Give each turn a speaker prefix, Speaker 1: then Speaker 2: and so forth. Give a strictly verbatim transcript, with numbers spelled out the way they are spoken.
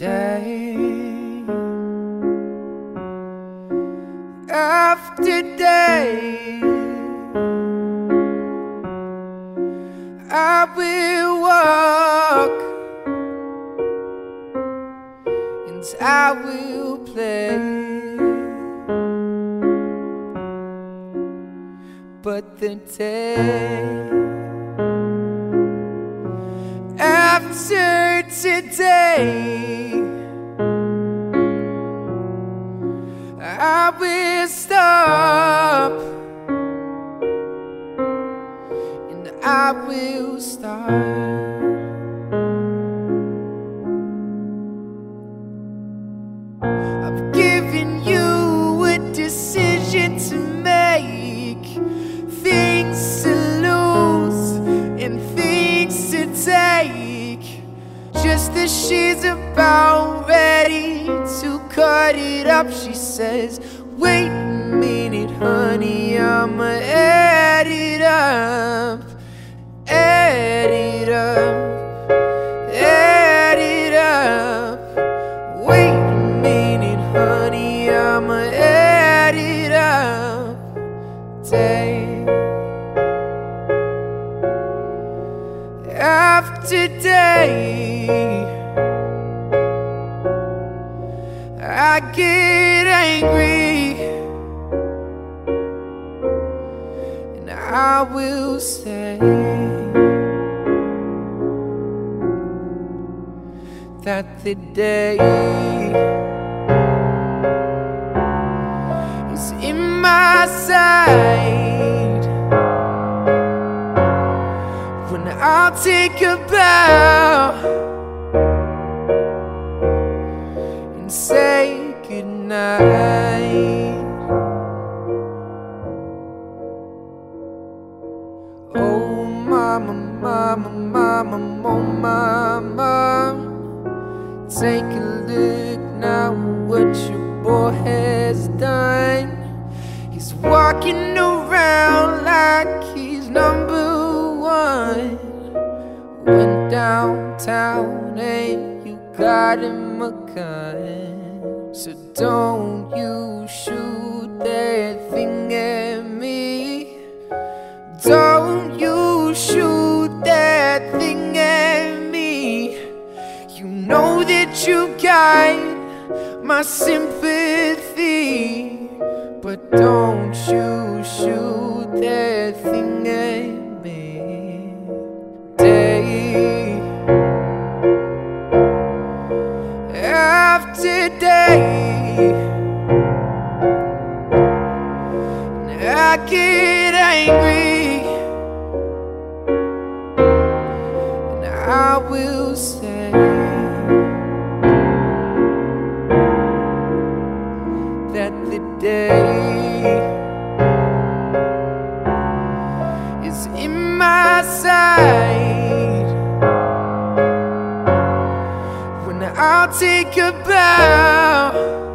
Speaker 1: Day after day, I will walk and I will play, but the day after today, I will stop and I will start. I've given you a decision to make, things to lose and things to take, just as she's about ready to cut it up. She says, wait a minute, honey, I'ma add it up, add it up, add it up. Wait a minute, honey, I'ma add it up. Day after day, I get angry and I will say that the day is in my sight, when I'll take a bow and say goodnight. Oh mama, mama, mama, oh mama, take a look now what your boy has done. He's walking around like he's number one. Went downtown and you got him a gun, so don't you shoot that thing at me. Don't you shoot that thing at me. You know that you got my sympathy, but don't you shoot that thing at me. Day after day, and I get angry and I will say that the day is in my sight, when I'll take a bow